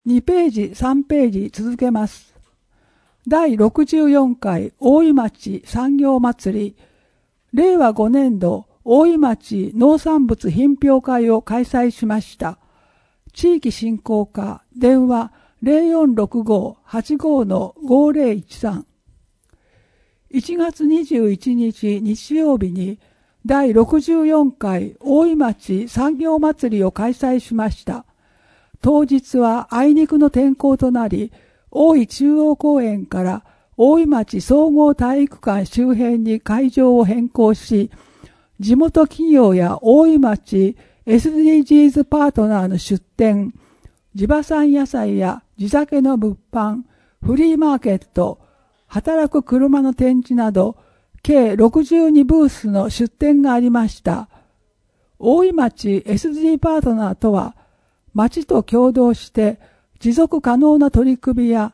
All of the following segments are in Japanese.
2ページ、3ページ続けます。第64回大井町産業祭り、令和5年度大井町農産物品評会を開催しました。地域振興課、電話 0465-85-5013。1月21日日曜日に第64回大井町産業祭りを開催しました。当日はあいにくの天候となり、大井中央公園から大井町総合体育館周辺に会場を変更し、地元企業や大井町 SDGs パートナーの出店、地場産野菜や地酒の物販、フリーマーケット、働く車の展示など、計62ブースの出展がありました。大井町 SD パートナーとは、町と共同して持続可能な取り組みや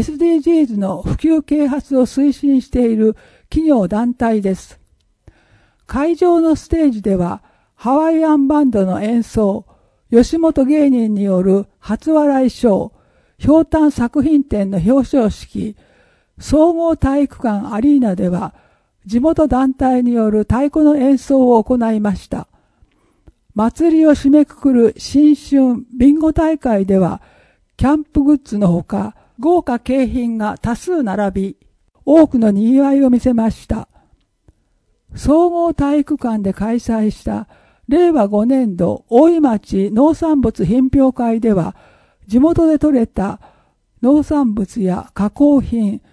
SDGs の普及啓発を推進している企業団体です。会場のステージではハワイアンバンドの演奏、吉本芸人による初笑いショー、ひょうたん作品展の表彰式、総合体育館アリーナでは地元団体による太鼓の演奏を行いました。祭りを締めくくる新春ビンゴ大会では、キャンプグッズのほか、豪華景品が多数並び、多くの賑わいを見せました。総合体育館で開催した令和5年度大井町農産物品評会では、地元で採れた農産物や加工品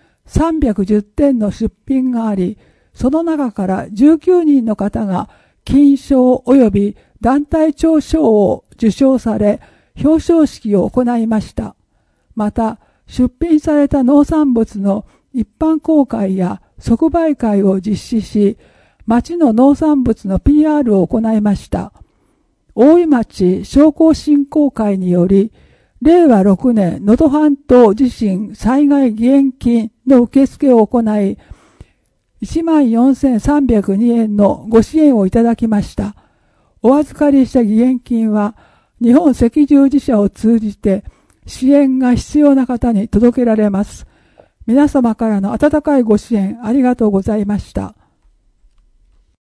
310点の出品があり、その中から19人の方が金賞及び団体長賞を受賞され、表彰式を行いました。また、出品された農産物の一般公開や即売会を実施し、町の農産物の PR を行いました。大井町商工振興会により、令和6年能登半島地震災害義援金の受付を行い、14,302 円のご支援をいただきました。お預かりした義援金は日本赤十字社を通じて支援が必要な方に届けられます。皆様からの温かいご支援ありがとうございました。